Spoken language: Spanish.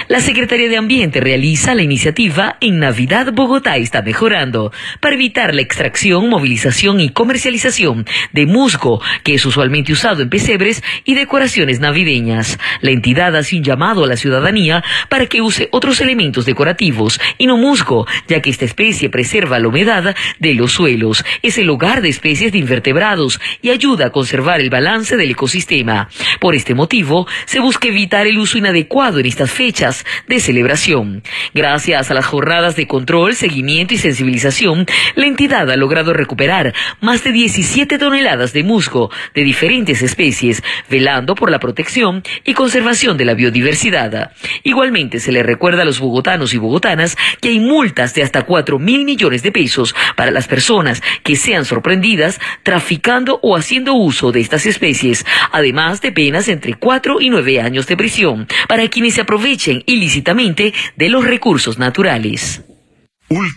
La Secretaría de Ambiente realiza la iniciativa En Navidad Bogotá está mejorando para evitar la extracción, movilización y comercialización de musgo, que es usualmente usado en pesebres y decoraciones navideñas. La entidad hace un llamado a la ciudadanía para que use otros elementos decorativos y no musgo, ya que esta especie preserva la humedad de los suelos, es el hogar de especies de invertebrados y ayuda a conservar el balance del ecosistema. Por este motivo, se busca evitar el uso inadecuado en estas fechas de celebración. Gracias a las jornadas de control, seguimiento y sensibilización, la entidad ha logrado recuperar más de 17 toneladas de musgo de diferentes especies, velando por la protección y conservación de la biodiversidad. Igualmente, se le recuerda a los bogotanos y bogotanas que hay multas de hasta 4.000 millones de pesos para las personas que sean sorprendidas traficando o haciendo uso de estas especies, además de penas entre 4 y 9 años de prisión para quienes se aprovechen ilícitamente de los recursos naturales.